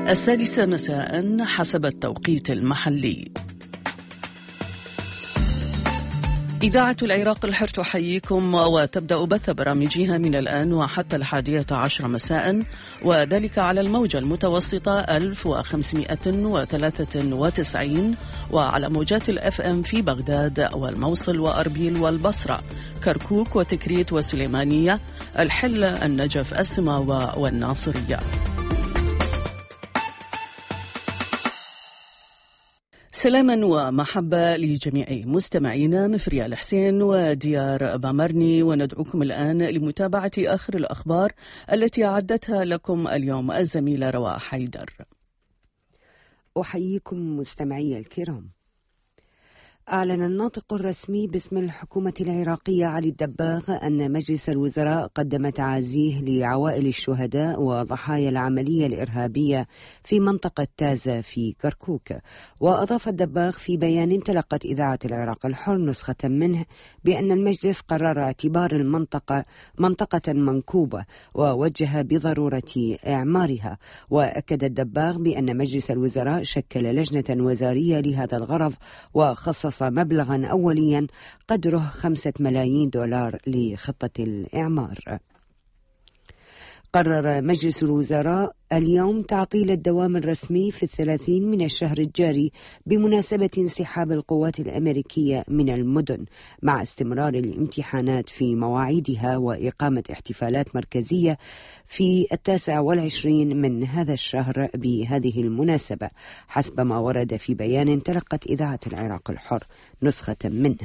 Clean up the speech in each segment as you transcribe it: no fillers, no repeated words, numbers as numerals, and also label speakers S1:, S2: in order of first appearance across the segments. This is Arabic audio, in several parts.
S1: السادسة مساء حسب التوقيت المحلي. إذاعة العراق الحر تحييكم وتبدأ بث برامجها من الآن وحتى 11 مساء، وذلك على الموجة المتوسطة 1593 وعلى موجات الFM في بغداد والموصل وأربيل والبصرة، كركوك وتكريت وسليمانية، الحل، النجف، السماوة والناصرية. سلاما ومحبة لجميع مستمعينا من فريال حسين وديار بامرني، وندعوكم الآن لمتابعة آخر الأخبار التي أعدتها لكم اليوم الزميلة رواء حيدر.
S2: أحييكم مستمعي الكرام. أعلن الناطق الرسمي باسم الحكومة العراقية علي الدباغ أن مجلس الوزراء قدم تعازيه لعوائل الشهداء وضحايا العملية الإرهابية في منطقة تازة في كركوك. وأضاف الدباغ في بيان تلقت إذاعة العراق الحر نسخة منه بأن المجلس قرر اعتبار المنطقة منطقة منكوبة ووجه بضرورة إعمارها. وأكد الدباغ بأن مجلس الوزراء شكل لجنة وزارية لهذا الغرض وخصص مبلغا أوليا قدره 5 ملايين دولار لخطة الإعمار. قرر مجلس الوزراء اليوم تعطيل الدوام الرسمي في 30 من الشهر الجاري بمناسبة انسحاب القوات الأمريكية من المدن، مع استمرار الامتحانات في مواعيدها وإقامة احتفالات مركزية في 29 من هذا الشهر بهذه المناسبة، حسب ما ورد في بيان تلقت إذاعة العراق الحر نسخة منه.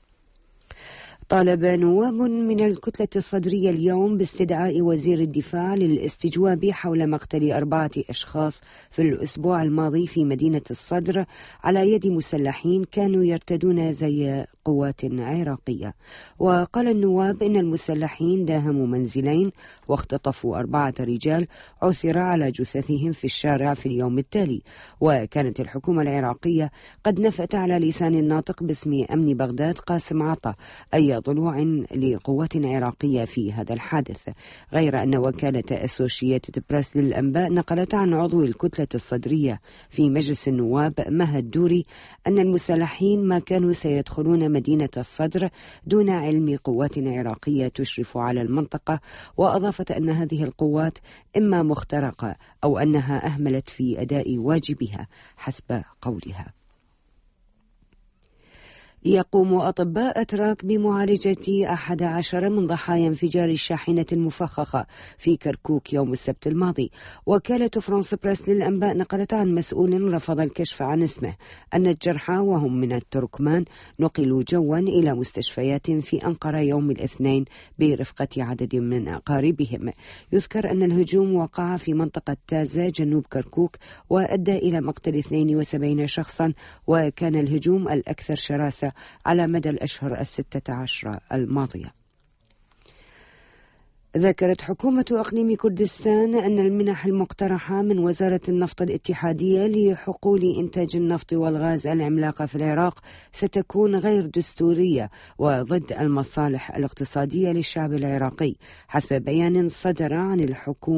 S2: طالب نواب من الكتلة الصدرية اليوم باستدعاء وزير الدفاع للاستجواب حول مقتل 4 أشخاص في الأسبوع الماضي في مدينة الصدر على يد مسلحين كانوا يرتدون زي قوات عراقية. وقال النواب إن المسلحين داهموا منزلين واختطفوا 4 رجال عثر على جثثهم في الشارع في اليوم التالي. وكانت الحكومة العراقية قد نفت على لسان الناطق باسم أمن بغداد قاسم عطا أي ضلوع لقوات عراقية في هذا الحادث، غير أن وكالة أسوشيتد بريس للأنباء نقلت عن عضو الكتلة الصدرية في مجلس النواب مهد دوري أن المسلحين ما كانوا سيدخلون مدينة الصدر دون علم قوات عراقية تشرف على المنطقة، وأضافت أن هذه القوات إما مخترقة أو أنها أهملت في أداء واجبها حسب قولها. يقوم أطباء أتراك بمعالجة 11 من ضحايا انفجار الشاحنة المفخخة في كركوك يوم السبت الماضي. وكالة فرانس بريس للأنباء نقلت عن مسؤول رفض الكشف عن اسمه أن الجرحى وهم من التركمان نقلوا جوا إلى مستشفيات في أنقرة يوم الاثنين برفقة عدد من أقاربهم. يذكر أن الهجوم وقع في منطقة تازة جنوب كركوك وأدى إلى مقتل 72 شخصا، وكان الهجوم الأكثر شراسة على مدى الأشهر 16 الماضية. ذكرت حكومة أقليم كردستان أن المنح المقترحة من وزارة النفط الاتحادية لحقول إنتاج النفط والغاز العملاقة في العراق ستكون غير دستورية وضد المصالح الاقتصادية للشعب العراقي، حسب بيان صدر عن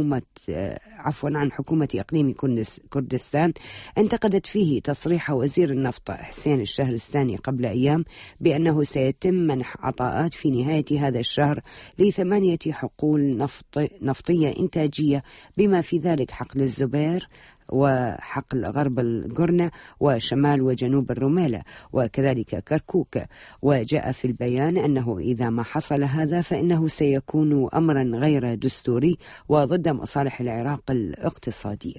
S2: حكومة أقليم كردستان انتقدت فيه تصريح وزير النفط حسين الشهرستاني قبل أيام بأنه سيتم منح عطاءات في نهاية هذا الشهر ل8 حقول نفطية إنتاجية، بما في ذلك حقل الزبير وحقل غرب القرنة وشمال وجنوب الرميلة وكذلك كركوك. وجاء في البيان أنه إذا ما حصل هذا فإنه سيكون أمرا غير دستوري وضد مصالح العراق الاقتصادية.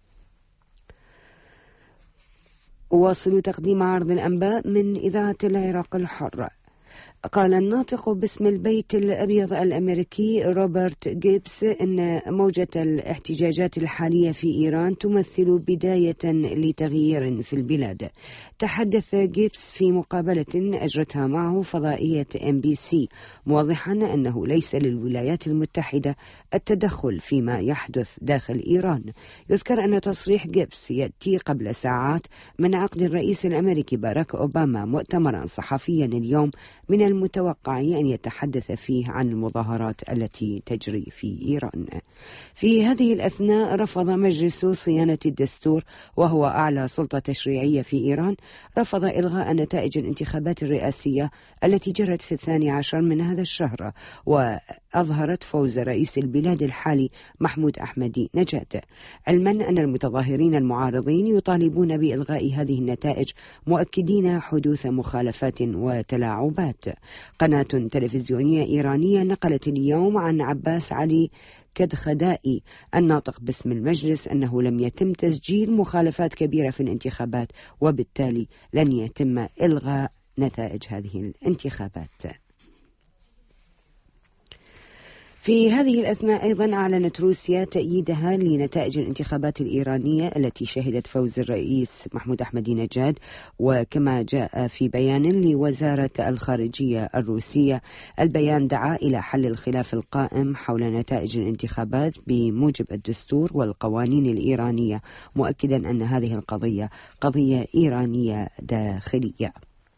S2: واصل تقديم عرض الأنباء من إذاعة العراق الحر. قال الناطق باسم البيت الأبيض الأمريكي روبرت جيبس إن موجة الاحتجاجات الحالية في إيران تمثل بداية لتغيير في البلاد. تحدث جيبس في مقابلة أجرتها معه فضائية MBC موضحا أنه ليس للولايات المتحدة التدخل فيما يحدث داخل إيران. يذكر أن تصريح جيبس يأتي قبل ساعات من عقد الرئيس الأمريكي باراك أوباما مؤتمرا صحفيا اليوم من المتوقع أن يتحدث فيه عن المظاهرات التي تجري في إيران. في هذه الأثناء رفض مجلس صيانة الدستور، وهو أعلى سلطة تشريعية في إيران، رفض إلغاء نتائج الانتخابات الرئاسية التي جرت في 12 من هذا الشهر، وأظهرت فوز رئيس البلاد الحالي محمود أحمدي نجاد، علما أن المتظاهرين المعارضين يطالبون بإلغاء هذه النتائج، مؤكدين حدوث مخالفات وتلاعبات. قناة تلفزيونية إيرانية نقلت اليوم عن عباس علي كدخدائي الناطق باسم المجلس أنه لم يتم تسجيل مخالفات كبيرة في الانتخابات، وبالتالي لن يتم إلغاء نتائج هذه الانتخابات. في هذه الأثناء أيضا أعلنت روسيا تأييدها لنتائج الانتخابات الإيرانية التي شهدت فوز الرئيس محمود أحمدي نجاد، وكما جاء في بيان لوزارة الخارجية الروسية، البيان دعا إلى حل الخلاف القائم حول نتائج الانتخابات بموجب الدستور والقوانين الإيرانية، مؤكدا أن هذه القضية قضية إيرانية داخلية.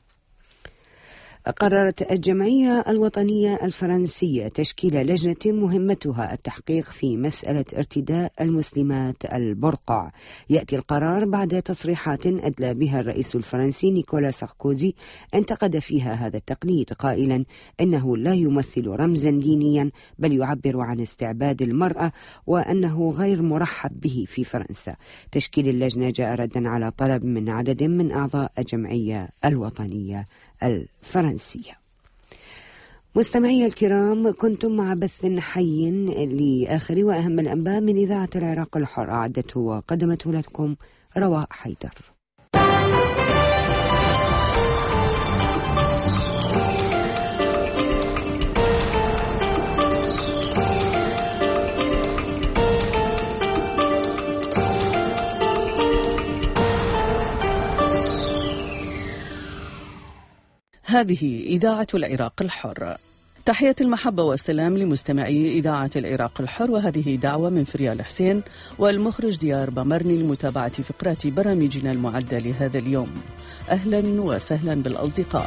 S2: قررت الجمعية الوطنية الفرنسية تشكيل لجنة مهمتها التحقيق في مسألة ارتداء المسلمات البرقع. يأتي القرار بعد تصريحات أدلى بها الرئيس الفرنسي نيكولا ساركوزي، انتقد فيها هذا التقليد قائلا إنه لا يمثل رمزا دينيا، بل يعبر عن استعباد المرأة، وأنه غير مرحب به في فرنسا. تشكيل اللجنة جاء ردا على طلب من عدد من أعضاء الجمعية الوطنية الفرنسية. مستمعي الكرام، كنتم مع بث حي لآخر وأهم الأنباء من إذاعة العراق الحر، أعدته وقدمته لكم رواء حيدر.
S1: هذه إذاعة العراق الحر. تحية المحبة والسلام لمستمعي إذاعة العراق الحر، وهذه دعوة من فريال حسين والمخرج ديار بامرني لمتابعة فقرات برامجنا المعدة لهذا اليوم. أهلا وسهلا بالأصدقاء.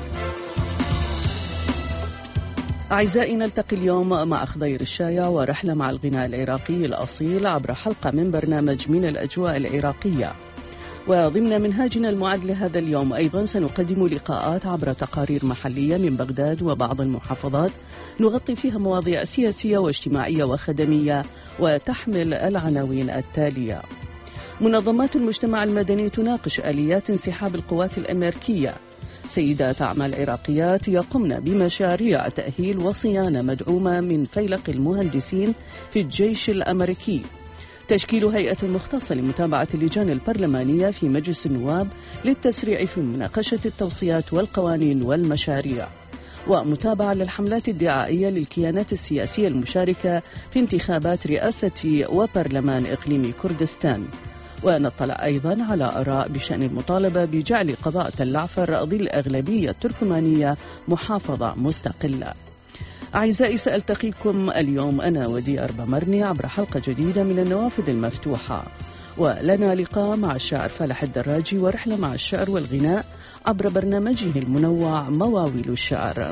S1: أعزائي، نلتقي اليوم مع خضير الشايع ورحلة مع الغناء العراقي الأصيل عبر حلقة من برنامج من الأجواء العراقية. وضمن منهاجنا المعد لهذا اليوم أيضا سنقدم لقاءات عبر تقارير محلية من بغداد وبعض المحافظات، نغطي فيها مواضيع سياسية واجتماعية وخدمية، وتحمل العناوين التالية: منظمات المجتمع المدني تناقش آليات انسحاب القوات الأمريكية، سيدات أعمال عراقيات يقمن بمشاريع تأهيل وصيانة مدعومة من فيلق المهندسين في الجيش الأمريكي، تشكيل هيئة مختصة لمتابعة اللجان البرلمانية في مجلس النواب للتسريع في مناقشة التوصيات والقوانين والمشاريع، ومتابعة للحملات الدعائية للكيانات السياسية المشاركة في انتخابات رئاسة وبرلمان إقليم كردستان. ونطلع أيضا على آراء بشأن المطالبة بجعل قضاء تل عفر ظل الأغلبية التركمانية محافظة مستقلة. أعزائي، سألتقيكم اليوم أنا وديار بامرني عبر حلقة جديدة من النوافذ المفتوحة، ولنا لقاء مع الشاعر فالح الدراجي ورحلة مع الشعر والغناء عبر برنامجه المنوع مواويل الشعر.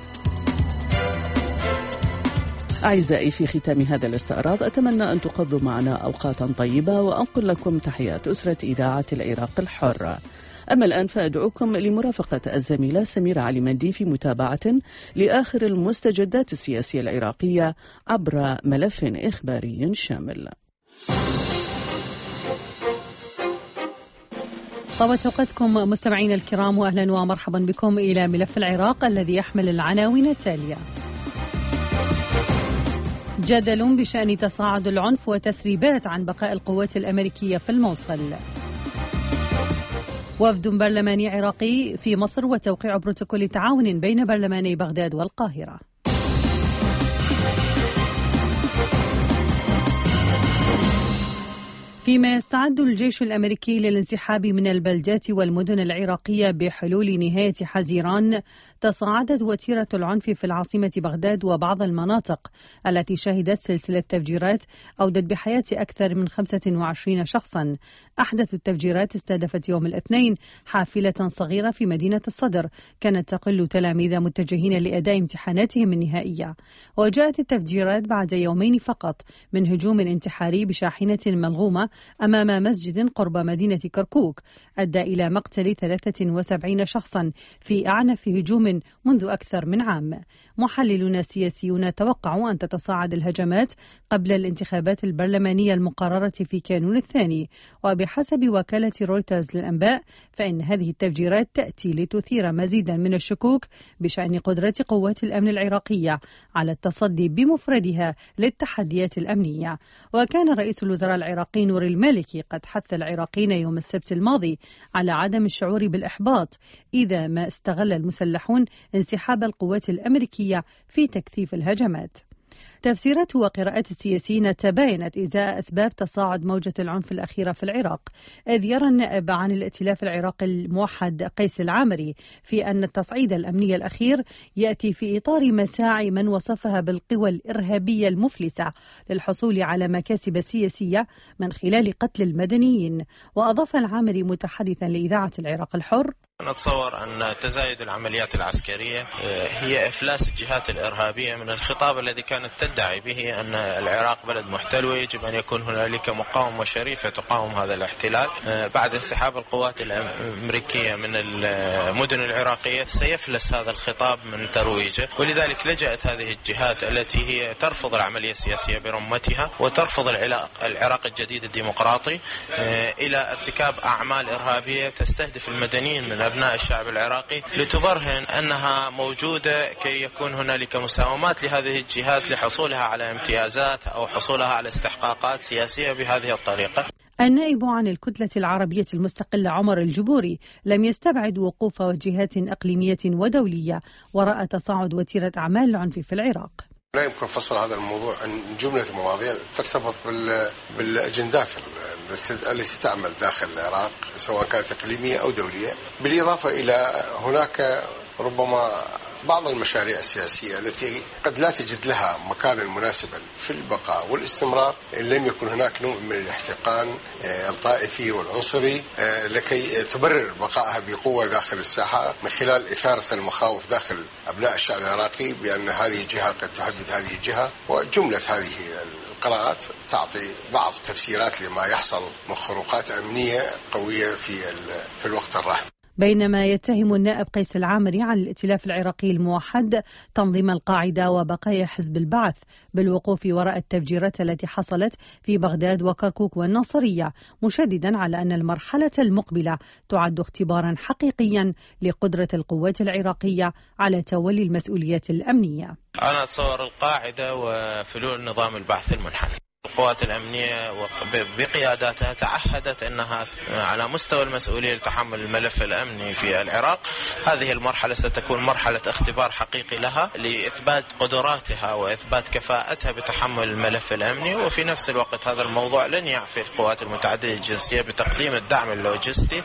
S1: أعزائي، في ختام هذا الاستعراض أتمنى أن تقضوا معنا أوقاتا طيبة، وأنقل لكم تحيات أسرة إذاعة العراق الحر. أما الآن فأدعوكم لمرافقة الزميلة سميرة علي مندي في متابعة لآخر المستجدات السياسية العراقية عبر ملف إخباري شامل.
S3: طابت أوقاتكم مستمعين الكرام، وأهلا ومرحبا بكم إلى ملف العراق الذي يحمل العناوين التالية: جدل بشأن تصاعد العنف وتسريبات عن بقاء القوات الأمريكية في الموصل، وفد برلماني عراقي في مصر وتوقيع بروتوكول تعاون بين برلماني بغداد والقاهرة. فيما يستعد الجيش الأمريكي للانسحاب من البلدات والمدن العراقية بحلول نهاية حزيران، تصاعدت وتيرة العنف في العاصمة بغداد وبعض المناطق التي شهدت سلسلة تفجيرات أودت بحياة أكثر من 25 شخصا. أحدث التفجيرات استهدفت يوم الاثنين حافلة صغيرة في مدينة الصدر كانت تقل تلاميذ متجهين لأداء امتحاناتهم النهائية. وجاءت التفجيرات بعد يومين فقط من هجوم انتحاري بشاحنة ملغومة أمام مسجد قرب مدينة كركوك أدى إلى مقتل 73 شخصا في أعنف هجوم منذ أكثر من عام. محللون سياسيون توقعوا أن تتصاعد الهجمات قبل الانتخابات البرلمانية المقررة في كانون الثاني. وبحسب وكالة رويترز للأنباء فإن هذه التفجيرات تأتي لتثير مزيدا من الشكوك بشأن قدرة قوات الأمن العراقية على التصدي بمفردها للتحديات الأمنية. وكان رئيس الوزراء العراقي نور المالكي قد حث العراقيين يوم السبت الماضي على عدم الشعور بالإحباط إذا ما استغل المسلحون انسحاب القوات الأمريكية في تكثيف الهجمات. تفسيرات وقراءات السياسيين تباينت إزاء أسباب تصاعد موجة العنف الأخيرة في العراق، إذ يرى النائب عن الائتلاف العراقي الموحد قيس العامري في أن التصعيد الأمني الأخير يأتي في إطار مساعي من وصفها بالقوى الإرهابية المفلسة للحصول على مكاسب سياسية من خلال قتل المدنيين. وأضاف العامري متحدثا لإذاعة العراق الحر:
S4: نتصور أن تزايد العمليات العسكرية هي إفلاس الجهات الإرهابية من الخطاب الذي كانت تدعي به أن العراق بلد محتل ويجب أن يكون هنالك مقاومة شريفة تقاوم هذا الاحتلال. بعد انسحاب القوات الأمريكية من المدن العراقية سيفلس هذا الخطاب من ترويجه، ولذلك لجأت هذه الجهات التي هي ترفض العملية السياسية برمتها وترفض العراق الجديد الديمقراطي إلى ارتكاب أعمال إرهابية تستهدف المدنيين من أبناء الشعب العراقي لتبرهن أنها موجودة كي يكون هنالك مساومات لهذه الجهات لحصولها على امتيازات أو حصولها على استحقاقات سياسية بهذه الطريقة.
S3: النائب عن الكتلة العربية المستقلة عمر الجبوري لم يستبعد وقوف وجهات إقليمية ودولية وراء تصاعد وتيرة أعمال العنف في العراق.
S5: لا يمكن فصل هذا الموضوع عن جملة مواضيع ترتبط بالأجندات التي تعمل داخل العراق سواء كانت إقليمية أو دولية، بالإضافة إلى هناك ربما بعض المشاريع السياسية التي قد لا تجد لها مكانا مناسبا في البقاء والاستمرار إن لم يكن هناك نوع من الاحتقان الطائفي والعنصري لكي تبرر بقائها بقوة داخل الساحة من خلال إثارة المخاوف داخل أبناء الشعب العراقي بأن هذه الجهة قد تهدد هذه الجهة. وجملة هذه القراءات تعطي بعض تفسيرات لما يحصل من خروقات أمنية قوية في الوقت الراهن.
S3: بينما يتهم النائب قيس العامري عن الائتلاف العراقي الموحد تنظيم القاعدة وبقايا حزب البعث بالوقوف وراء التفجيرات التي حصلت في بغداد وكركوك والناصرية، مشددا على أن المرحلة المقبلة تعد اختبارا حقيقيا لقدرة القوات العراقية على تولي المسؤوليات الأمنية.
S4: أنا أتصور القاعدة وفلول نظام البعث المنحنى، القوات الأمنية بقياداتها تعهدت أنها على مستوى المسؤولية لتحمل الملف الأمني في العراق. هذه المرحلة ستكون مرحلة اختبار حقيقي لها لإثبات قدراتها وإثبات كفاءتها بتحمل الملف الأمني، وفي نفس الوقت هذا الموضوع لن يعفي القوات المتعددة الجنسية بتقديم الدعم اللوجستي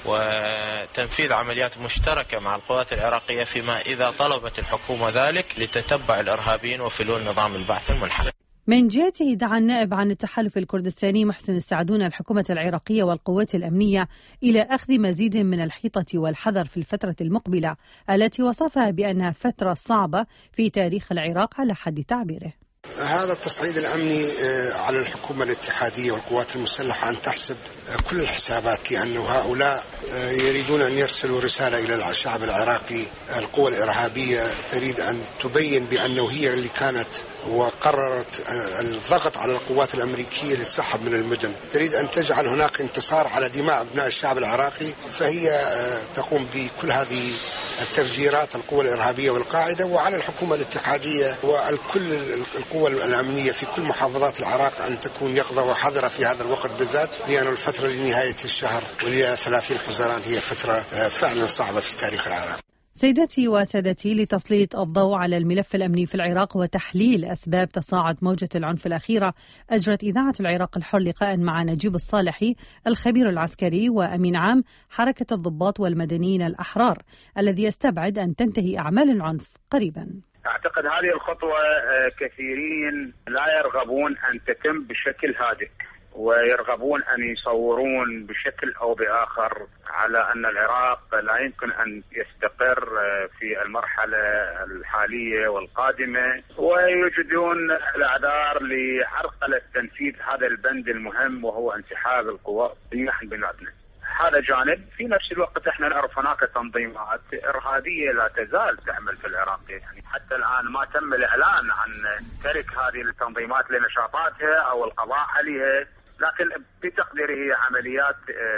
S4: وتنفيذ عمليات مشتركة مع القوات العراقية فيما إذا طلبت الحكومة ذلك لتتبع الإرهابيين وفلول نظام البعث المنحنى.
S3: من جهته دعا النائب عن التحالف الكردستاني محسن السعدون الحكومة العراقية والقوات الأمنية إلى أخذ مزيد من الحيطة والحذر في الفترة المقبلة التي وصفها بأنها فترة صعبة في تاريخ العراق على حد تعبيره.
S6: هذا التصعيد الأمني على الحكومة الاتحادية والقوات المسلحة أن تحسب كل الحسابات، كأنه هؤلاء يريدون أن يرسلوا رسالة إلى الشعب العراقي. القوى الإرهابية تريد أن تبين بأنه هي اللي كانت وقررت الضغط على القوات الأمريكية للسحب من المدن، تريد أن تجعل هناك انتصار على دماء أبناء الشعب العراقي، فهي تقوم بكل هذه التفجيرات القوى الإرهابية والقاعدة. وعلى الحكومة الاتحادية وكل القوى الأمنية في كل محافظات العراق أن تكون يقظة وحذرة في هذا الوقت بالذات، لأن الفترة لنهاية الشهر وليلة 30 حزيران هي فترة فعلا صعبة في تاريخ العراق.
S3: سيداتي وسادتي، لتسليط الضوء على الملف الأمني في العراق وتحليل أسباب تصاعد موجة العنف الأخيرة، أجرت إذاعة العراق الحر لقاء مع نجيب الصالحي الخبير العسكري وأمين عام حركة الضباط والمدنيين الأحرار، الذي يستبعد أن تنتهي أعمال العنف قريبا.
S7: أعتقد هذه الخطوة كثيرين لا يرغبون أن تتم بشكل هادئ، ويرغبون أن يصورون بشكل أو بآخر على أن العراق لا يمكن أن يستقر في المرحلة الحالية والقادمة، ويوجدون الأعذار لعرقلة تنفيذ هذا البند المهم وهو انسحاب القوى عن بلادنا. هذا جانب. في نفس الوقت احنا نعرف هناك تنظيمات إرهابية لا تزال تعمل في العراق، يعني حتى الآن ما تم الإعلان عن ترك هذه التنظيمات لنشاطاتها أو القضاء عليها، لكن بتقديري هي عمليات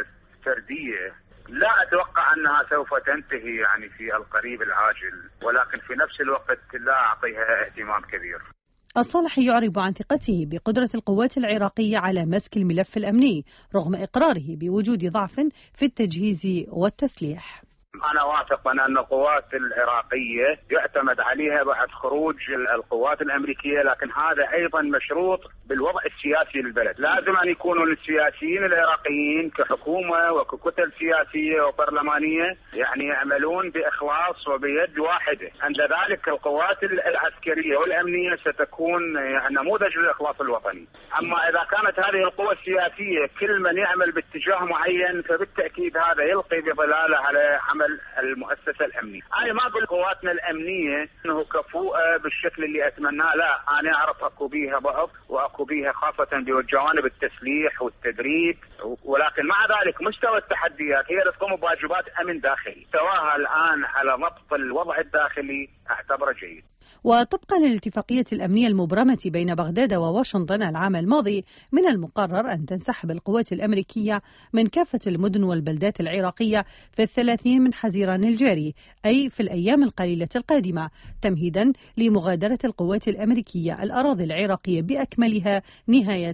S7: فردية لا أتوقع أنها سوف تنتهي يعني في القريب العاجل، ولكن في نفس الوقت لا أعطيها اهتمام كبير.
S3: الصالحي يعرب عن ثقته بقدرة القوات العراقية على مسك الملف الأمني رغم إقراره بوجود ضعف في التجهيز والتسليح.
S7: أنا واثق أن القوات العراقية يعتمد عليها بعد خروج القوات الأمريكية، لكن هذا أيضا مشروط بالوضع السياسي للبلد. لازم أن يكونوا السياسيين العراقيين كحكومة وككتل سياسية وبرلمانية يعني يعملون بإخلاص وبيد واحدة. عند ذلك القوات العسكرية والأمنية ستكون يعني نموذج للإخلاص الوطني. أما إذا كانت هذه القوى السياسية كل من يعمل باتجاه معين، فبالتأكيد هذا يلقي بظلاله على عمل المؤسسة الأمنية. أنا ما أقول قواتنا الأمنية أنه كفوءة بالشكل اللي أتمناه، لا، أنا أعرف أكو بيها ضعف وأكو بيها خاصة بجوانب التسليح والتدريب، ولكن مع ذلك مستوى التحديات هي تقوم بواجبات أمن داخلي. مستواها الآن على ضبط الوضع الداخلي أعتبره جيد.
S3: وطبقا للاتفاقية الأمنية المبرمة بين بغداد وواشنطن العام الماضي، من المقرر أن تنسحب القوات الأمريكية من كافة المدن والبلدات العراقية في 30 من حزيران الجاري، أي في الأيام القليلة القادمة، تمهيدا لمغادرة القوات الأمريكية الأراضي العراقية بأكملها نهاية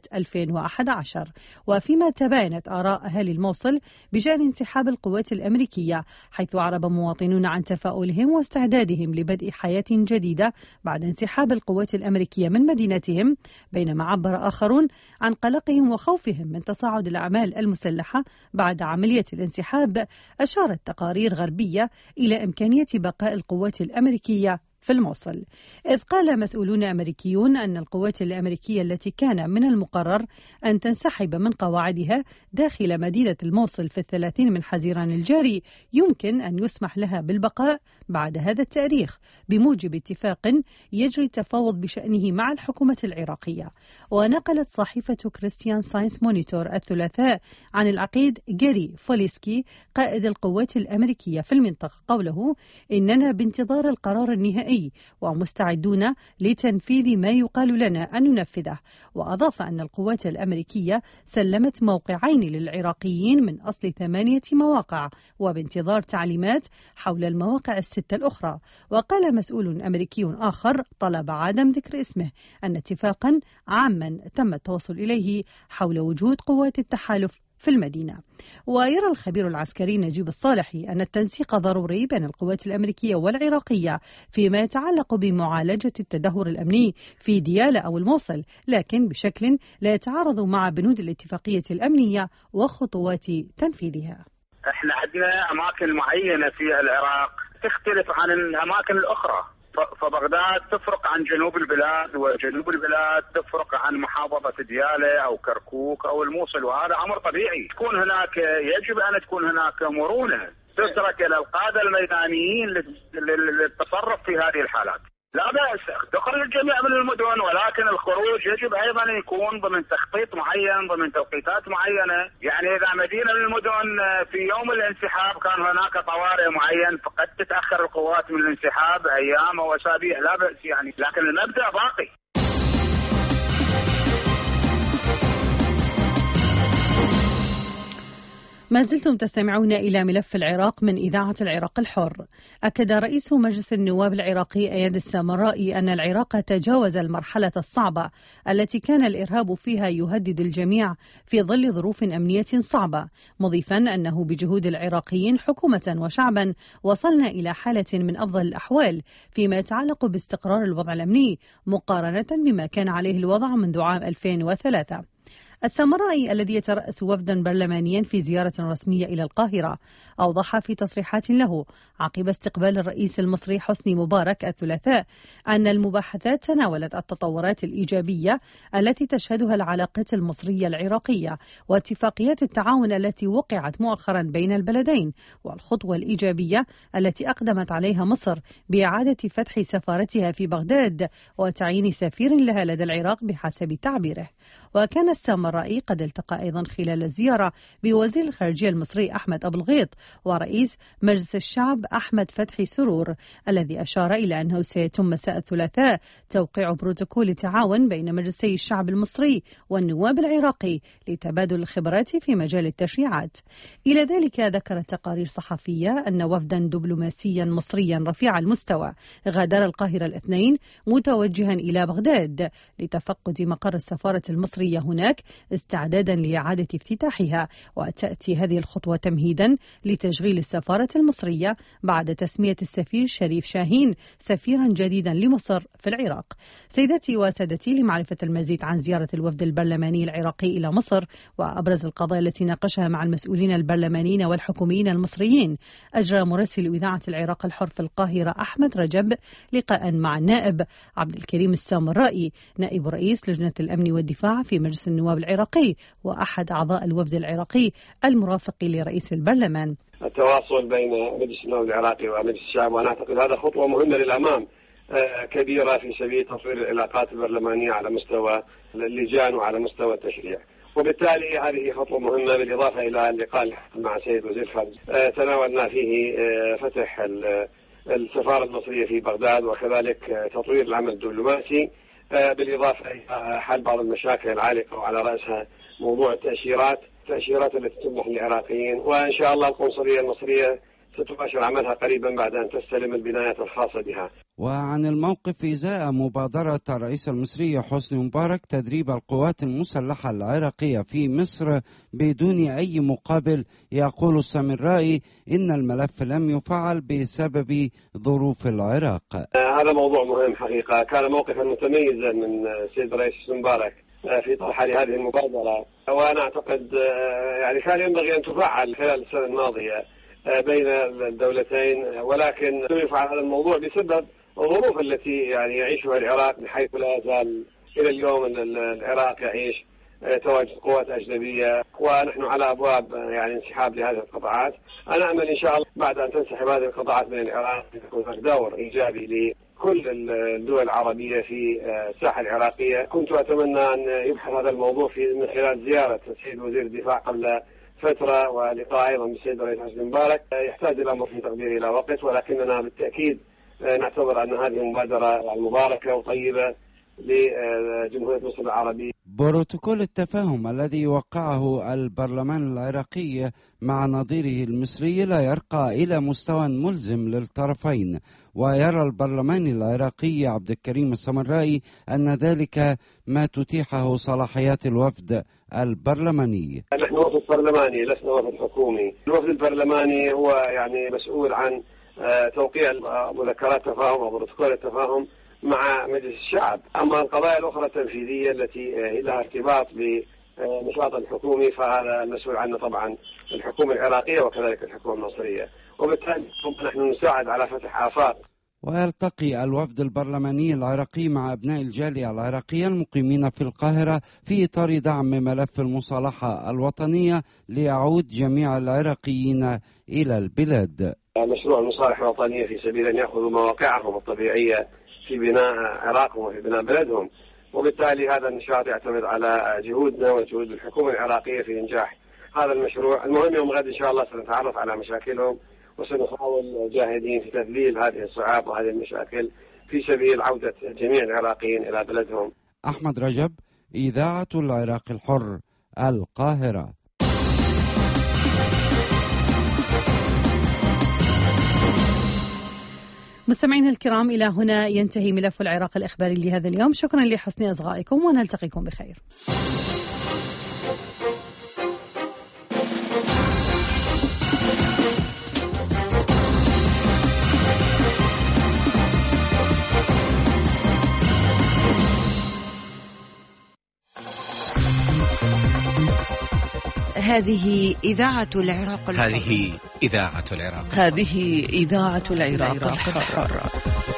S3: 2011. وفيما تباينت آراء أهالي الموصل بشأن انسحاب القوات الأمريكية، حيث أعرب مواطنون عن تفاؤلهم واستعدادهم لبدء حياة جديدة بعد انسحاب القوات الأمريكية من مدينتهم، بينما عبر آخرون عن قلقهم وخوفهم من تصاعد الأعمال المسلحة بعد عملية الانسحاب. أشارت تقارير غربية إلى إمكانية بقاء القوات الأمريكية في الموصل، إذ قال مسؤولون أمريكيون أن القوات الأمريكية التي كان من المقرر أن تنسحب من قواعدها داخل مدينة الموصل في 30 من حزيران الجاري يمكن أن يسمح لها بالبقاء بعد هذا التاريخ بموجب اتفاق يجري التفاوض بشأنه مع الحكومة العراقية. ونقلت صحيفة كريستيان ساينس مونيتور الثلاثاء عن العقيد جاري فوليسكي قائد القوات الأمريكية في المنطقة قوله: إننا بانتظار القرار النهائي ومستعدون لتنفيذ ما يقال لنا أن ننفذه. وأضاف أن القوات الأمريكية سلمت موقعين للعراقيين من أصل 8 مواقع، وبانتظار تعليمات حول المواقع ال6 الأخرى. وقال مسؤول أمريكي آخر طلب عدم ذكر اسمه أن اتفاقا عاما تم التوصل إليه حول وجود قوات التحالف في المدينة. ويرى الخبير العسكري نجيب الصالحي أن التنسيق ضروري بين القوات الأمريكية والعراقية فيما يتعلق بمعالجة التدهور الأمني في ديالى أو الموصل، لكن بشكل لا يتعارض مع بنود الاتفاقية الأمنية وخطوات تنفيذها.
S7: احنا عندنا أماكن معينة في العراق تختلف عن الأماكن الأخرى، فبغداد تفرق عن جنوب البلاد، وجنوب البلاد تفرق عن محافظة ديالى أو كركوك أو الموصل، وهذا أمر طبيعي. تكون هناك يجب أن تكون هناك مرونة تترك إلى القادة الميدانيين للتصرف في هذه الحالات. لا بأس دخول الجميع من المدن، ولكن الخروج يجب أيضا أن يكون ضمن تخطيط معين، ضمن توقيتات معينة. يعني إذا مدينة من المدن في يوم الانسحاب كان هناك طوارئ معين، فقد تتأخر القوات من الانسحاب أيام أو أسابيع، لا بأس يعني، لكن المبدأ باقي.
S3: ما زلتم تستمعون إلى ملف العراق من إذاعة العراق الحر. أكد رئيس مجلس النواب العراقي أياد السامرائي أن العراق تجاوز المرحلة الصعبة التي كان الإرهاب فيها يهدد الجميع في ظل ظروف أمنية صعبة، مضيفا أنه بجهود العراقيين حكومة وشعبا وصلنا إلى حالة من أفضل الأحوال فيما يتعلق باستقرار الوضع الأمني مقارنة بما كان عليه الوضع منذ عام 2003. السامرائي الذي يترأس وفدا برلمانيا في زيارة رسمية إلى القاهرة أوضح في تصريحات له عقب استقبال الرئيس المصري حسني مبارك الثلاثاء أن المباحثات تناولت التطورات الإيجابية التي تشهدها العلاقات المصرية العراقية واتفاقيات التعاون التي وقعت مؤخرا بين البلدين، والخطوة الإيجابية التي أقدمت عليها مصر بإعادة فتح سفارتها في بغداد وتعيين سفير لها لدى العراق بحسب تعبيره. وكان السامرائي قد التقى أيضا خلال الزيارة بوزير الخارجية المصري أحمد أبو الغيط ورئيس مجلس الشعب أحمد فتحي سرور، الذي أشار إلى أنه سيتم مساء الثلاثاء توقيع بروتوكول تعاون بين مجلسي الشعب المصري والنواب العراقي لتبادل الخبرات في مجال التشريعات. إلى ذلك ذكرت تقارير صحفية أن وفدا دبلوماسيا مصريا رفيع المستوى غادر القاهرة الاثنين متوجها إلى بغداد لتفقد مقر السفارة المصرية هناك استعدادا لإعادة افتتاحها، وتأتي هذه الخطوة تمهيدا لتشغيل السفارة المصرية بعد تسمية السفير شريف شاهين سفيرا جديدا لمصر في العراق. سيداتي وسادتي، لمعرفة المزيد عن زيارة الوفد البرلماني العراقي إلى مصر وأبرز القضايا التي ناقشها مع المسؤولين البرلمانيين والحكوميين المصريين، أجرى مراسل إذاعة العراق الحر في القاهرة أحمد رجب لقاء مع النائب عبد الكريم السامرائي نائب رئيس لجنة الأمن والدفاع في مجلس النواب العراقي وأحد أعضاء الوفد العراقي المرافق لرئيس البرلمان.
S8: التواصل بين مجلس النواب العراقي ومجلس الشعب، وأنا أعتقد هذا خطوة مهمة للأمام كبيرة في سبيل تطوير العلاقات البرلمانية على مستوى اللجان وعلى مستوى التشريع، وبالتالي هذه خطوة مهمة. بالإضافة إلى اللقاء مع سيد وزير الخارجية تناولنا فيه فتح السفارة المصرية في بغداد وكذلك تطوير العمل الدبلوماسي، بالإضافة إلى حل بعض المشاكل العالقة وعلى رأسها موضوع التأشيرات التي تمنح للعراقيين، وإن شاء الله القنصلية المصرية ستباشر عملها قريبا بعد أن تستلم البنايات الخاصة بها.
S9: وعن الموقف إزاء مبادرة الرئيس المصري حسني مبارك تدريب القوات المسلحة العراقية في مصر بدون أي مقابل، يقول السامرائي إن الملف لم يفعل بسبب ظروف العراق.
S8: هذا موضوع مهم حقيقة، كان موقفا متميزا من السيد الرئيس حسني مبارك في طرح هذه المبادرة، وأنا أعتقد يعني كان ينبغي أن تفعل خلال السنة الماضية بين الدولتين، ولكن لم يفعل هذا الموضوع بسبب الظروف التي يعني يعيشها العراق، بحيث لا يزال إلى اليوم أن العراق يعيش تواجد قوات أجنبية ونحن على أبواب يعني انسحاب لهذه القطاعات. أنا أمل إن شاء الله بعد أن تنسحب هذه القطاعات من العراق يكون هناك دور إيجابي لكل الدول العربية في الساحة العراقية. كنت أتمنى أن يبحث هذا الموضوع من خلال زيارة السيد وزير الدفاع قبل فترة ولقاء أيضا بالسيد الرئيس حسني مبارك. يحتاج الأمر في تقديري إلى وقت، ولكننا بالتأكيد نعتبر أن هذه مبادرة مباركة وطيبة لجمهورية مصر العربية.
S9: بروتوكول التفاهم الذي يوقعه البرلمان العراقي مع نظيره المصري لا يرقى إلى مستوى ملزم للطرفين، ويرى البرلمان العراقي عبد الكريم السامرائي أن ذلك ما تتيحه صلاحيات الوفد البرلماني.
S8: نحن وفد برلماني لسنا وفد حكومي. الوفد البرلماني هو يعني مسؤول عن توقيع مذكرات تفاهم أو بروتوكول التفاهم مع مجلس الشعب. أما القضايا الأخرى التنفيذية التي لها ارتباط بنشاط الحكومي فهذا المسؤول عنه طبعا الحكومة العراقية وكذلك الحكومة المصرية، وبالتالي نحن نساعد على فتح آفاق.
S9: ويلتقي الوفد البرلماني العراقي مع أبناء الجالية العراقية المقيمين في القاهرة في إطار دعم ملف المصالحة الوطنية ليعود جميع العراقيين إلى البلاد.
S8: مشروع المصالحة الوطنية في سبيل أن يأخذوا مواقعهم الطبيعية في بناء عراقهم وفي بناء بلدهم، وبالتالي هذا النشاط يعتمد على جهودنا وجهود الحكومة العراقية في إنجاح هذا المشروع. المهم يوم غد إن شاء الله سنتعرف على مشاكلهم وسنحاول جاهدين في تذليل هذه الصعاب وهذه المشاكل في سبيل عودة جميع العراقيين إلى بلدهم.
S9: أحمد رجب، إذاعة العراق الحر، القاهرة.
S3: مستمعينا الكرام، إلى هنا ينتهي ملف العراق الإخباري لهذا اليوم. شكرا لحسن إصغائكم ونلتقيكم بخير.
S2: هذه إذاعة العراق الحر.
S10: هذه إذاعة العراق.
S1: هذه إذاعة العراق الحر.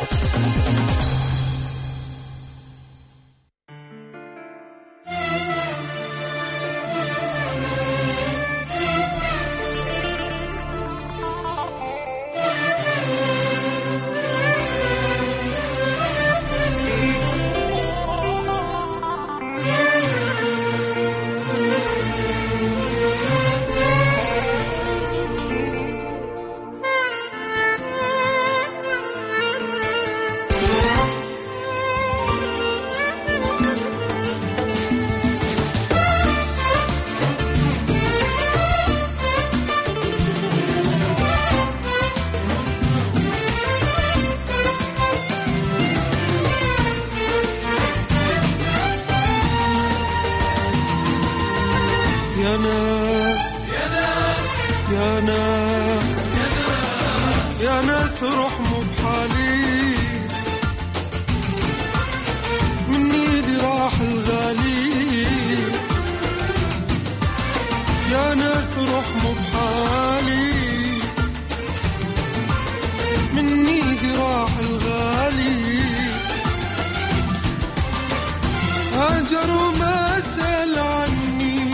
S11: يا ناس رحموا بحالي، من ايدي راح الغالي. يا ناس رحموا بحالي، من ايدي راح الغالي. هاجر وما سأل عني،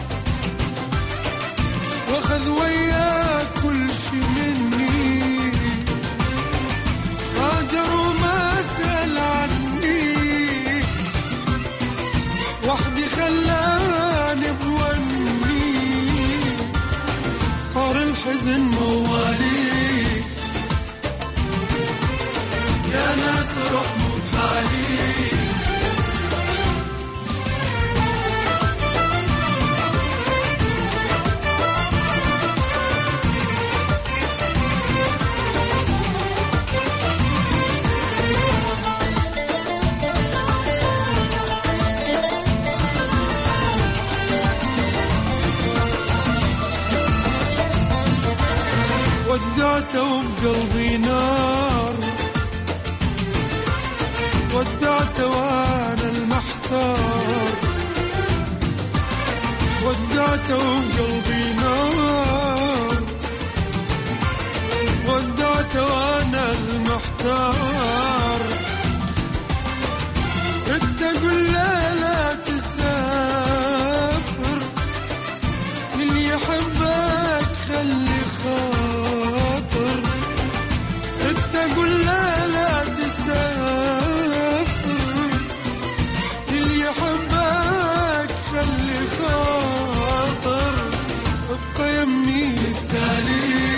S11: واخذ وياه كل شي مني. هاجر وما سأل عني، وحدي خلاني بوني. صار الحزن موالي، يا ناس رحموا بحالي. ودعته بقلبي نار، ودعته وانا المحتار. ودعته بقلبي نار، ودعته وانا المحتار. ردت اقول لا تسافر، للي يحبك خلي خاطر. ردت اقول لا تسافر، للي يحبك خلي خاطر. ابقى يمي التالي،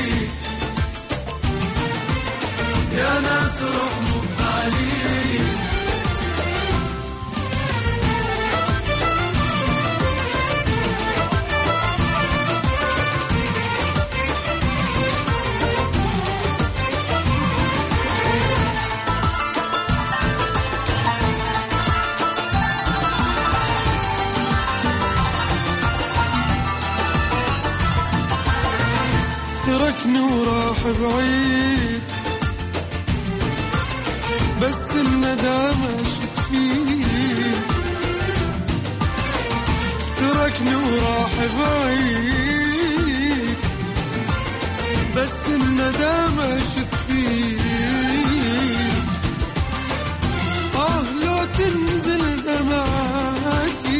S11: يا ناس رحموا بحالي. تركني وراح بعيد، بس الندامة شت فيه. تركني وراح بعيد، بس الندامة شت فيه. لو تنزل دمعاتي،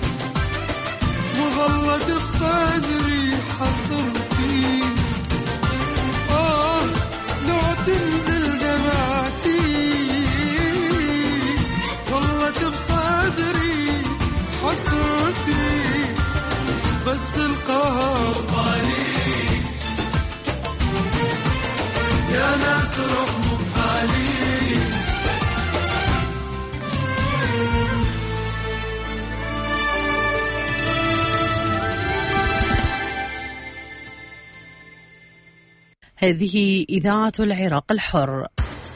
S11: مغلط بصدري حصرتي. لو تنزل دمعتي، غلت بصدري حسرتي. بس القهر بالي، يا ناس رحموا بحالي.
S3: هذه إذاعة العراق الحر.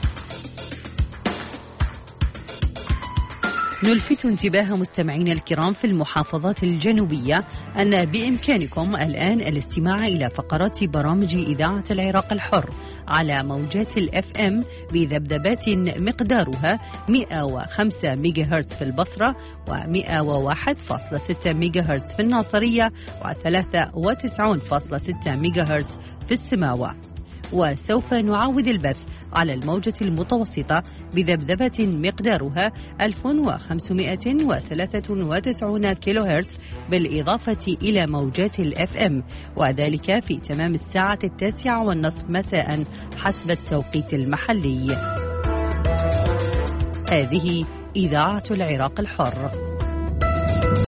S3: نلفت انتباه مستمعينا الكرام في المحافظات الجنوبية أن بإمكانكم الآن الاستماع إلى فقرات برامج إذاعة العراق الحر على موجات الFM بذبذبات مقدارها 105 ميجا هرتز في البصرة و101.6 ميجا هرتز في الناصرية و93.6 ميجا هرتز في السماوة. وسوف نعاود البث على الموجة المتوسطة بذبذبة مقدارها 1593 كيلو هرتز بالإضافة إلى موجات الFM، وذلك في تمام الساعة 9:30 مساء حسب التوقيت المحلي. هذه إذاعة العراق الحر.